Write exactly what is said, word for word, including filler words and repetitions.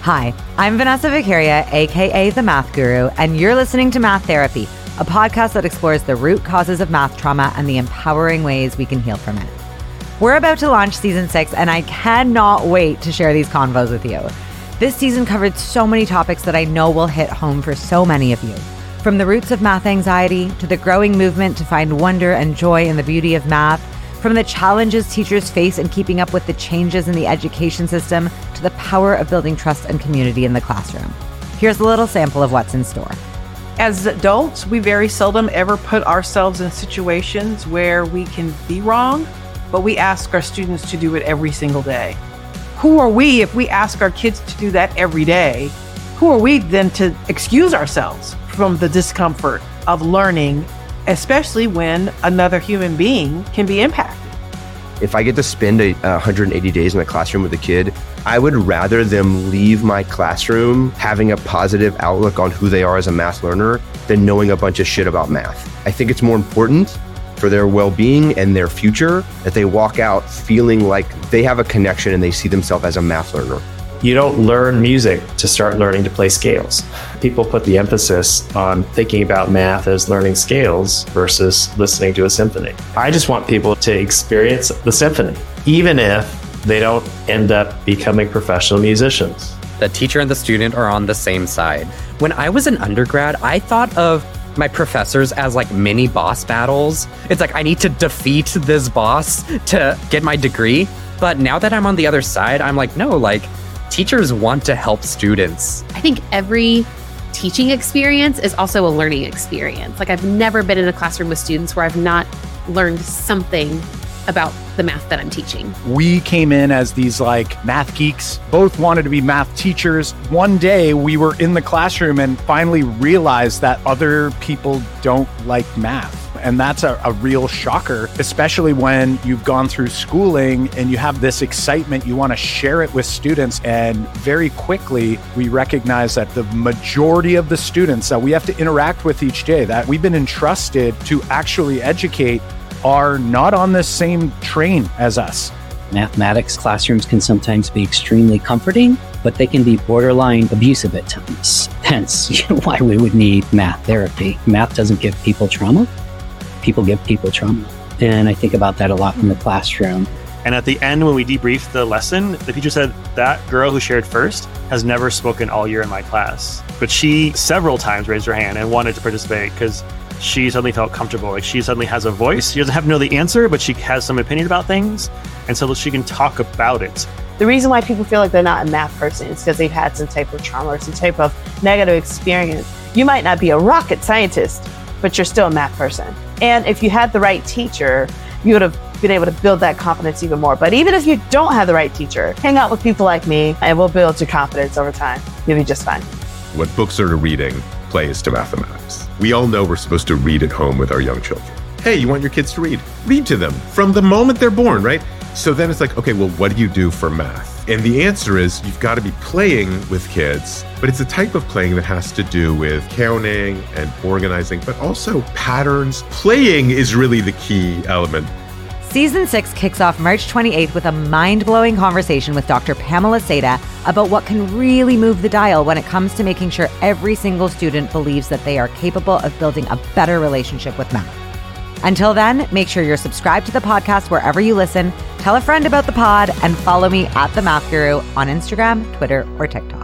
Hi, I'm Vanessa Vicaria, aka The Math Guru, and you're listening to Math Therapy, a podcast that explores the root causes of math trauma and the empowering ways we can heal from it. We're about to launch season six, and I cannot wait to share these convos with you. This season covered so many topics that I know will hit home for so many of you. From the roots of math anxiety, to the growing movement to find wonder and joy in the beauty of math, from the challenges teachers face in keeping up with the changes in the education system, to the power of building trust and community in the classroom. Here's a little sample of what's in store. As adults, we very seldom ever put ourselves in situations where we can be wrong, but we ask our students to do it every single day. Who are we if we ask our kids to do that every day? Who are we then to excuse ourselves from the discomfort of learning, especially when another human being can be impacted? If I get to spend a, one hundred eighty days in the classroom with a kid, I would rather them leave my classroom having a positive outlook on who they are as a math learner than knowing a bunch of shit about math. I think it's more important for their well-being and their future that they walk out feeling like they have a connection and they see themselves as a math learner. You don't learn music to start learning to play scales. People put the emphasis on thinking about math as learning scales versus listening to a symphony. I just want people to experience the symphony, even if they don't end up becoming professional musicians. The teacher and the student are on the same side. When I was an undergrad, I thought of my professors as like mini boss battles. It's like I need to defeat this boss to get my degree. But now that I'm on the other side, I'm like, no, like, teachers want to help students. I think every teaching experience is also a learning experience. Like, I've never been in a classroom with students where I've not learned something about the math that I'm teaching. We came in as these like math geeks, both wanted to be math teachers. One day we were in the classroom and finally realized that other people don't like math. And that's a, a real shocker, especially when you've gone through schooling and you have this excitement, you want to share it with students. And very quickly, we recognize that the majority of the students that we have to interact with each day, that we've been entrusted to actually educate, are not on the same train as us. Mathematics classrooms can sometimes be extremely comforting, but they can be borderline abusive at times. Hence, why we would need math therapy. Math doesn't give people trauma. People give people trauma. And I think about that a lot in the classroom. And at the end, when we debriefed the lesson, the teacher said, that girl who shared first has never spoken all year in my class. But she several times raised her hand and wanted to participate because she suddenly felt comfortable. Like, she suddenly has a voice. She doesn't have to know the answer, but she has some opinion about things. And so she can talk about it. The reason why people feel like they're not a math person is because they've had some type of trauma or some type of negative experience. You might not be a rocket scientist, but you're still a math person. And if you had the right teacher, you would have been able to build that confidence even more. But even if you don't have the right teacher, hang out with people like me and we'll build your confidence over time. You'll be just fine. What books are to reading plays to mathematics. We all know we're supposed to read at home with our young children. Hey, you want your kids to read? Read to them from the moment they're born, right? So then it's like, okay, well, what do you do for math? And the answer is you've got to be playing with kids, but it's a type of playing that has to do with counting and organizing, but also patterns. Playing is really the key element. Season six kicks off March twenty-eighth with a mind-blowing conversation with Doctor Pamela Seda about what can really move the dial when it comes to making sure every single student believes that they are capable of building a better relationship with math. Until then, make sure you're subscribed to the podcast wherever you listen, tell a friend about the pod, and follow me at The Math Guru on Instagram, Twitter, or TikTok.